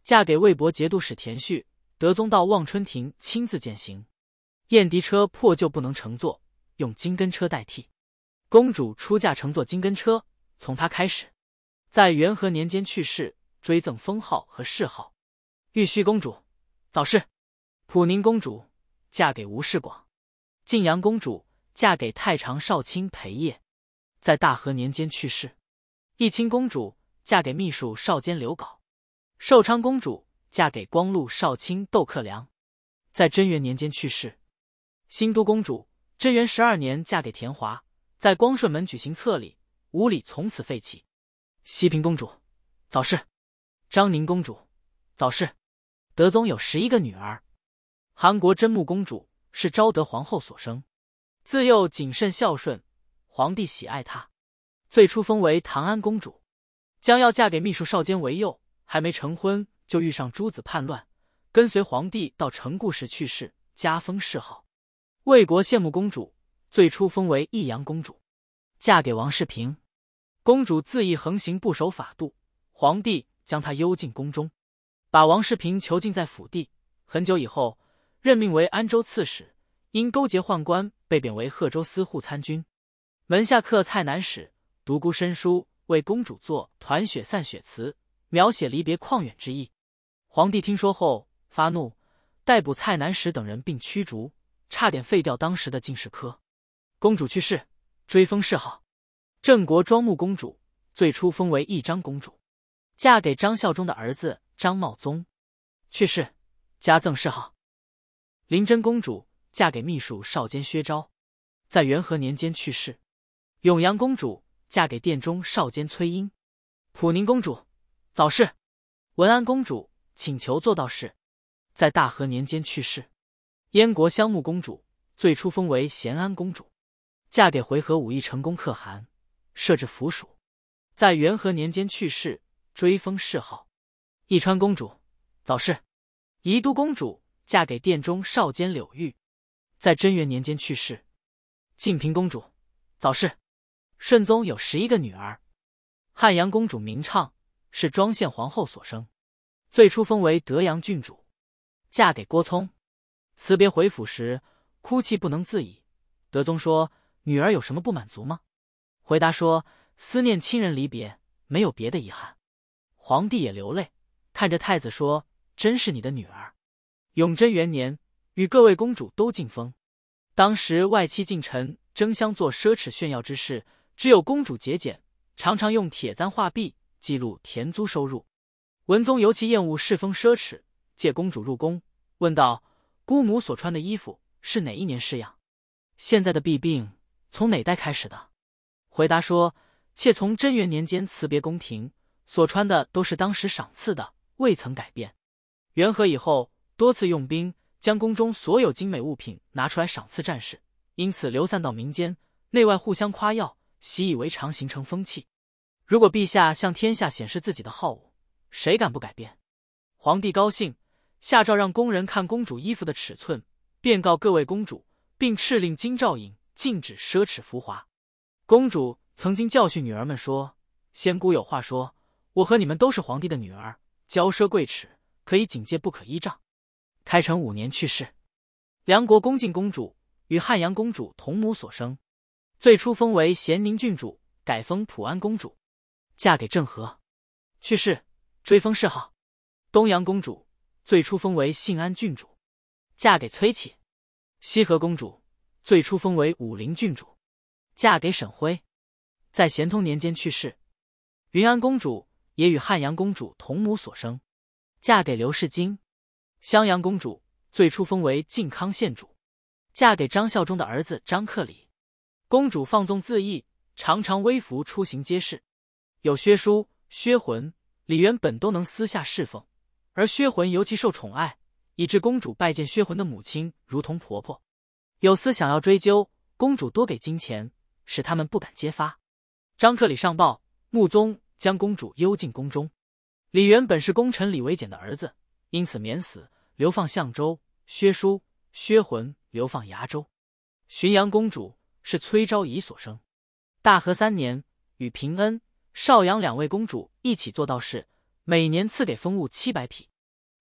嫁给魏博节度使田绪，德宗到望春亭亲自饯行。燕迪车破旧不能乘坐，用金根车代替。公主出嫁乘坐金根车，从她开始。在元和年间去世，追赠封号和谥号。玉虚公主早逝。普宁公主嫁给吴世广。晋阳公主嫁给太常少卿裴烨，在大和年间去世。义清公主嫁给秘书少监刘镐。寿昌公主嫁给光禄少卿窦克良，在贞元年间去世。新都公主贞元12年嫁给田华，在光顺门举行册礼，五礼从此废弃。西平公主早逝。张宁公主早逝。德宗有11个女儿。韩国真穆公主是昭德皇后所生，自幼谨慎孝顺，皇帝喜爱她，最初封为唐安公主。将要嫁给秘书少监韦佑，还没成婚就遇上诸子叛乱，跟随皇帝到成固时去世，加封谥号。魏国羡慕公主最初封为义阳公主，嫁给王世平。公主恣意横行，不守法度，皇帝将她幽禁宫中，把王世平囚禁在府地。很久以后，任命为安州刺史，因勾结宦官被贬为贺州司户参军。门下客蔡南使独孤申书为公主作《团雪散雪词》，描写离别旷远之意。皇帝听说后发怒，逮捕蔡南使等人并驱逐，差点废掉当时的进士科。公主去世，追封谥号。郑国庄穆公主最初封为义章公主，嫁给张孝忠的儿子张茂宗，去世，加赠谥号。林真公主嫁给秘书少监薛昭，在元和年间去世。永阳公主嫁给殿中少监崔英。普宁公主早逝。文安公主请求做道士，在大和年间去世。燕国襄穆公主最初封为咸安公主，嫁给回纥武义成公可汗，设置府属，在元和年间去世，追封谥号。义川公主早逝。宜都公主嫁给殿中少监柳玉，在贞元年间去世。静平公主早逝。顺宗有11个女儿。汉阳公主名畅是庄献皇后所生，最初封为德阳郡主，嫁给郭聪。辞别回府时，哭泣不能自已。德宗说：“女儿有什么不满足吗？”回答说：“思念亲人离别，没有别的遗憾。”皇帝也流泪，看着太子说：“真是你的女儿。”永贞元年，与各位公主都进封。当时外戚近臣争相做奢侈炫耀之事，只有公主节俭，常常用铁簪画币记录田租收入。文宗尤其厌恶世风奢侈，借公主入宫，问道：“姑母所穿的衣服是哪一年式样？现在的弊病从哪代开始的？”回答说：“妾从贞元年间辞别宫廷，所穿的都是当时赏赐的，未曾改变。元和以后多次用兵，将宫中所有精美物品拿出来赏赐战士，因此流散到民间，内外互相夸耀，习以为常，形成风气。如果陛下向天下显示自己的好恶，谁敢不改变？”皇帝高兴，下诏让宫人看公主衣服的尺寸，便告各位公主，并敕令京兆尹禁止奢侈浮华。公主曾经教训女儿们说：“先姑有话说，我和你们都是皇帝的女儿，骄奢贵耻，可以警戒，不可依仗。”开成5年去世。梁国恭敬公主与汉阳公主同母所生，最初封为咸宁郡主，改封普安公主，嫁给郑和，去世，追封谥号。东阳公主最初封为信安郡主，嫁给崔启。西河公主最初封为武陵郡主，嫁给沈辉，在咸通年间去世。云安公主也与汉阳公主同母所生，嫁给刘世京。襄阳公主最初封为靖康县主，嫁给张孝忠的儿子张克礼。公主放纵恣意，常常微服出行街市。有薛叔、薛浑、李元本都能私下侍奉，而薛浑尤其受宠爱，以致公主拜见薛浑的母亲如同婆婆。有司想要追究，公主多给金钱，使他们不敢揭发。张克礼上报，穆宗将公主幽禁宫中。李元本是功臣李维简的儿子，因此免死，流放相州。薛叔、薛浑流放崖州。浔阳公主是崔昭仪所生。大和3年，与平恩、邵阳2位公主一起做道士，每年赐给封物700匹。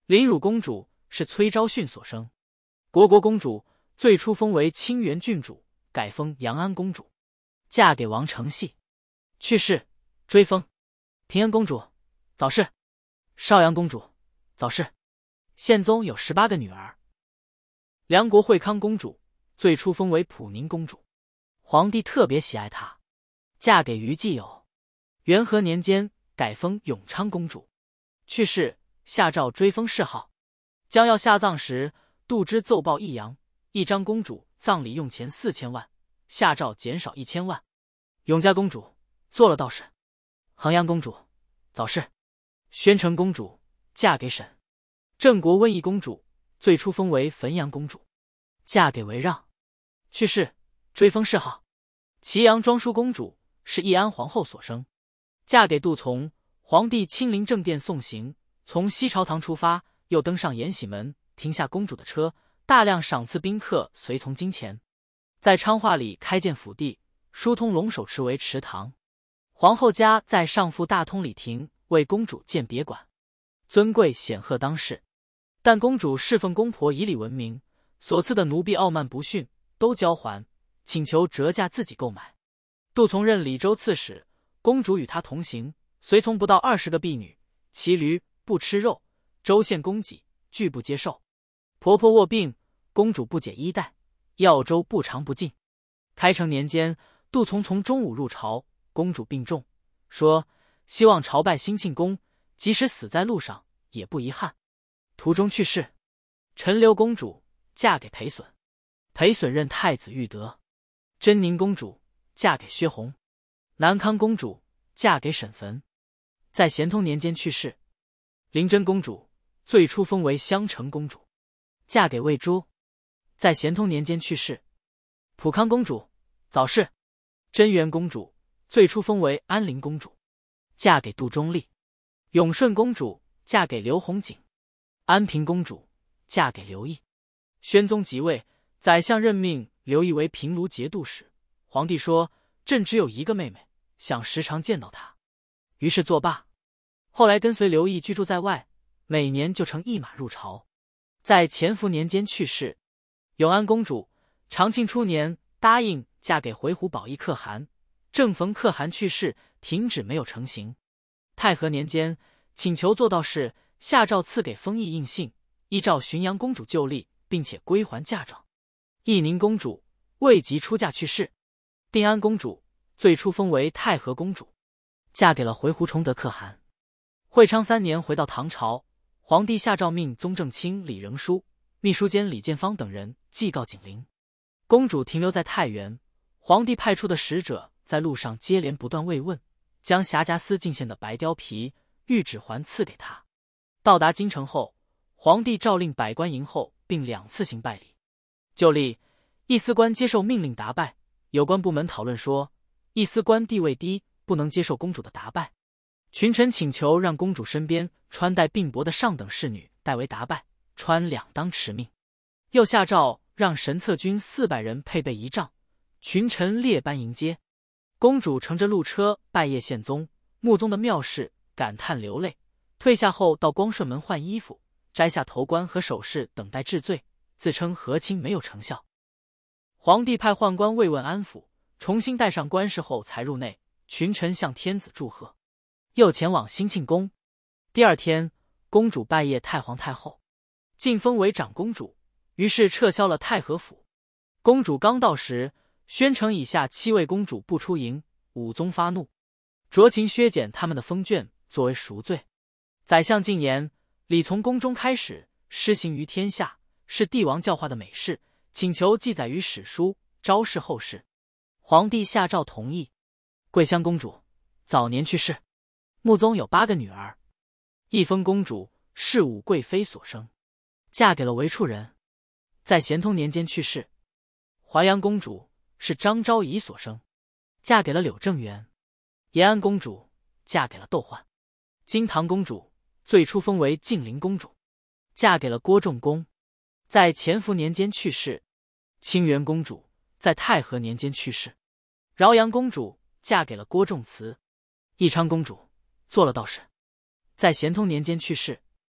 林汝公主是崔昭训所生。虢国公主最初封为清源郡主，改封阳安公主，嫁给王承系。去世，追封平安公主，早逝。邵阳公主，早逝。宪宗有18个女儿。梁国惠康公主最初封为普宁公主，皇帝特别喜爱她，嫁给于继友。元和年间改封永昌公主。去世，下诏追封谥号。将要下葬时，杜之奏报益阳、益章公主葬礼用钱4000万，下诏减少1000万。永嘉公主做了道士。衡阳公主早逝。宣城公主嫁给沈。郑国温宜公主最初封为汾阳公主，嫁给韦让。去世，追封谥号。祁阳庄淑公主是义安皇后所生，嫁给杜从。皇帝亲临正殿送行，从西朝堂出发，又登上延禧门，停下公主的车，大量赏赐宾客随从金钱。在昌化里开建府邸，疏通龙首池为池塘。皇后家在上富大通礼亭为公主建别馆，尊贵显赫当世。但公主侍奉公婆以礼闻名，所赐的奴婢傲慢不逊，都交还，请求折价自己购买。杜从任李州刺史，公主与他同行，随从不到20个婢女，骑驴不吃肉，州县供给拒不接受。婆婆卧病，公主不解衣带，药粥不尝不进。开成年间，杜从中午入朝，公主病重，说希望朝拜兴庆宫，即使死在路上也不遗憾。途中去世。陈留公主嫁给裴损，裴损任太子裕德。贞宁公主嫁给薛弘。南康公主嫁给沈坟，在咸通年间去世。灵真公主最初封为襄城公主，嫁给魏珠，在咸通年间去世。普康公主早逝。贞元公主最初封为安陵公主，嫁给杜忠立。永顺公主嫁给刘弘景。安平公主嫁给刘毅。宣宗即位，宰相任命刘毅为平卢节度使。皇帝说：“朕只有一个妹妹，想时常见到她。”于是作罢。后来跟随刘毅居住在外，每年就乘一马入朝。在乾伏年间去世。永安公主长庆初年答应嫁给回鹘保义可汗，正逢可汗去世，停止没有成行。太和年间请求做道士，下诏赐给封邑印信，依照浔阳公主旧例，并且归还嫁妆。义宁公主未及出嫁去世。定安公主最初封为太和公主，嫁给了回鹘崇德可汗。会昌3年回到唐朝，皇帝下诏命宗正卿李仍书、秘书监李建芳等人祭告景陵。公主停留在太原，皇帝派出的使者在路上接连不断慰问，将霞葭司进献的白貂皮、玉指环赐给她。到达京城后，皇帝诏令百官迎候，并2次行拜礼。旧历议司官接受命令答拜，有关部门讨论说，议司官地位低，不能接受公主的答拜。群臣请求让公主身边穿戴并帛的上等侍女代为答拜，穿2当持命。又下诏让神策军400人配备仪仗，群臣列班迎接。公主乘着路车拜谒宪宗、穆宗的庙事，感叹流泪。退下后到光顺门换衣服，摘下头冠和首饰，等待治罪，自称和亲没有成效。皇帝派宦官慰问安抚，重新戴上冠饰后才入内，群臣向天子祝贺。又前往兴庆宫。第2天，公主拜谒太皇太后，晋封为长公主，于是撤销了太和府。公主刚到时，宣城以下7位公主不出营，武宗发怒，酌情削减他们的封卷，作为赎罪。宰相进言，礼从宫中开始，施行于天下，是帝王教化的美事，请求记载于史书，昭示后世。皇帝下诏同意。桂香公主早年去世。穆宗有8个女儿。懿封公主是武贵妃所生，嫁给了韦处人，在咸通年间去世。淮阳公主是张昭仪所生，嫁给了柳正元。延安公主嫁给了窦焕。金堂公主最初封为静陵公主，嫁给了郭仲公，在乾伏年间去世。清源公主在太和年间去世。饶阳公主嫁给了郭仲慈。义昌公主做了道士，在咸通年间去世。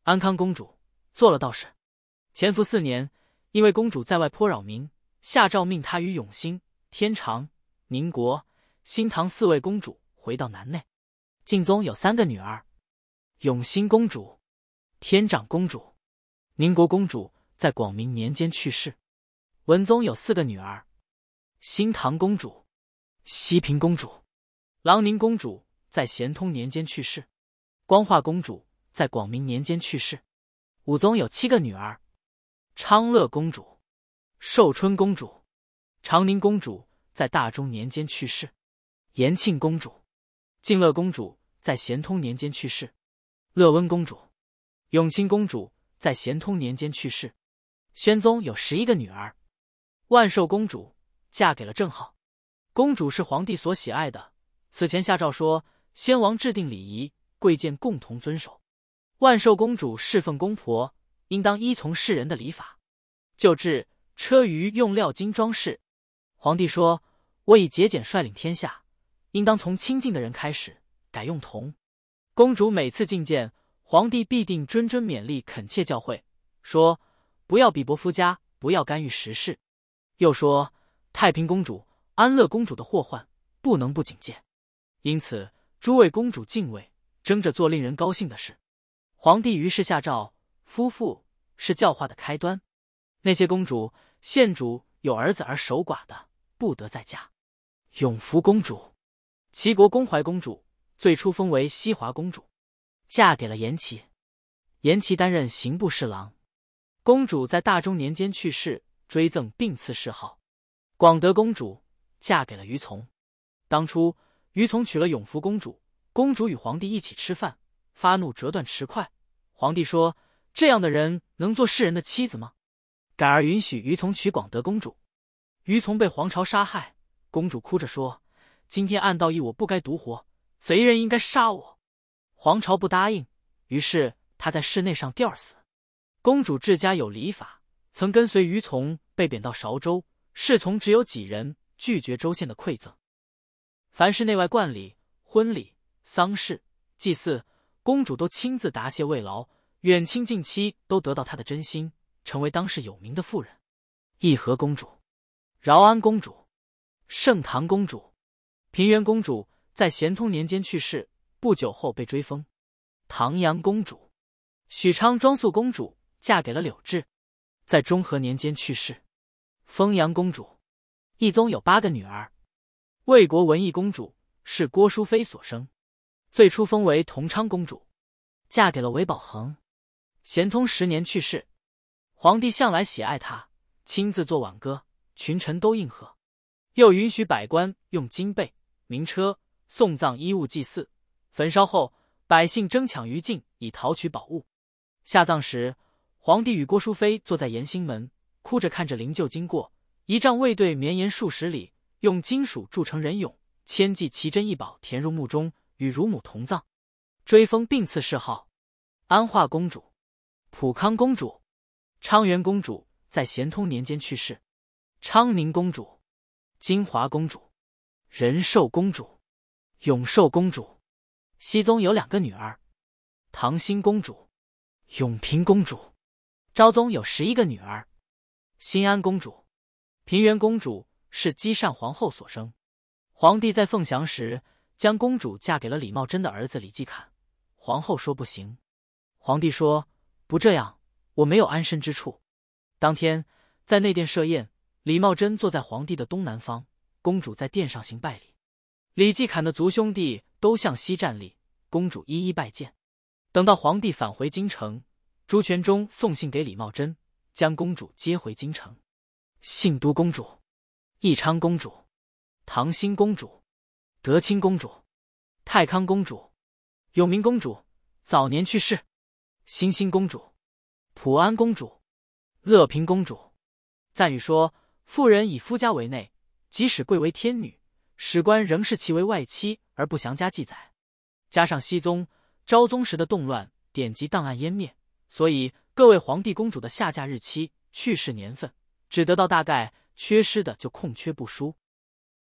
安康公主做了道士。乾伏4年，因为公主在外颇扰民，下诏命她与永兴、天长、宁国、新唐4位公主回到南内。敬宗有3个女儿：永兴公主、天长公主、宁国公主在广明年间去世。文宗有4个女儿：新唐公主、西平公主、郎宁公主在咸通年间去世。光化公主在广明年间去世。武宗有7个女儿：昌乐公主、寿春公主、长宁公主在大中年间去世。延庆公主、敬乐公主在咸通年间去世。乐温公主、永清公主在咸通年间去世。宣宗有11个女儿。万寿公主嫁给了郑浩。公主是皇帝所喜爱的，此前下诏说，先王制定礼仪，贵贱共同遵守。万寿公主侍奉公婆，应当依从世人的礼法。就制车舆用料金装饰。皇帝说，我以节俭率领天下，应当从亲近的人开始，改用铜。公主每次觐见，皇帝必定谆谆勉励，恳切教诲，说不要鄙薄夫家，不要干预时事。又说太平公主、安乐公主的祸患，不能不警戒。因此诸位公主敬畏，争着做令人高兴的事。皇帝于是下诏，夫妇是教化的开端。那些公主、县主有儿子而守寡的，不得再嫁。永福公主、齐国公怀公主最初封为西华公主，嫁给了延齐。延齐担任刑部侍郎。公主在大中年间去世，追赠并赐谥号。广德公主嫁给了于从。当初于从娶了永福公主，公主与皇帝一起吃饭，发怒折断匙筷。皇帝说，这样的人能做世人的妻子吗？改而允许于从娶广德公主。于从被皇朝杀害，公主哭着说，今天暗道义我不该独活，贼人应该杀我。皇朝不答应，于是她在室内上吊死。公主治家有礼法，曾跟随于从被贬到韶州，侍从只有几人，拒绝州县的馈赠。凡是内外冠礼、婚礼、丧事、祭祀，公主都亲自答谢慰劳，远亲近戚都得到她的真心，成为当时有名的妇人。义和公主、饶安公主、盛唐公主、平原公主在咸通年间去世，不久后被追封。唐阳公主、许昌庄肃公主嫁给了柳志，在中和年间去世。丰阳公主。懿宗有8个女儿。魏国文义公主是郭淑妃所生，最初封为同昌公主，嫁给了韦宝衡。咸通10年去世。皇帝向来喜爱她，亲自作挽歌，群臣都应和。又允许百官用金贝、名车送葬衣物祭祀，焚烧后百姓争抢于禁，以讨取宝物。下葬时，皇帝与郭淑妃坐在延兴门，哭着看着灵柩经过，仪仗卫队绵延数十里，用金属铸成人俑，千计奇珍异宝填入墓中，与乳母同葬。追封并赐谥号。安化公主、普康公主、昌元公主在咸通年间去世。昌宁公主、金华公主、仁寿公主、永寿公主。熹宗有2个女儿。唐兴公主、永平公主。昭宗有11个女儿。新安公主、平原公主是积善皇后所生。皇帝在凤翔时，将公主嫁给了李茂贞的儿子李继侃。皇后说不行。皇帝说，不这样，我没有安身之处。当天在内殿设宴，李茂贞坐在皇帝的东南方，公主在殿上行拜礼。李继侃的族兄弟都向西站立，公主一一拜见。等到皇帝返回京城，朱全忠送信给李茂贞，将公主接回京城。信都公主、义昌公主、唐兴公主、德清公主、太康公主、永明公主早年去世。兴兴公主、普安公主、乐平公主。赞语说，妇人以夫家为内，即使贵为天女，史官仍视其为外戚而不详加记载。加上熹宗、昭宗时的动乱，典籍档案湮灭，所以各位皇帝公主的下嫁日期、去世年份只得到大概，缺失的就空缺不书。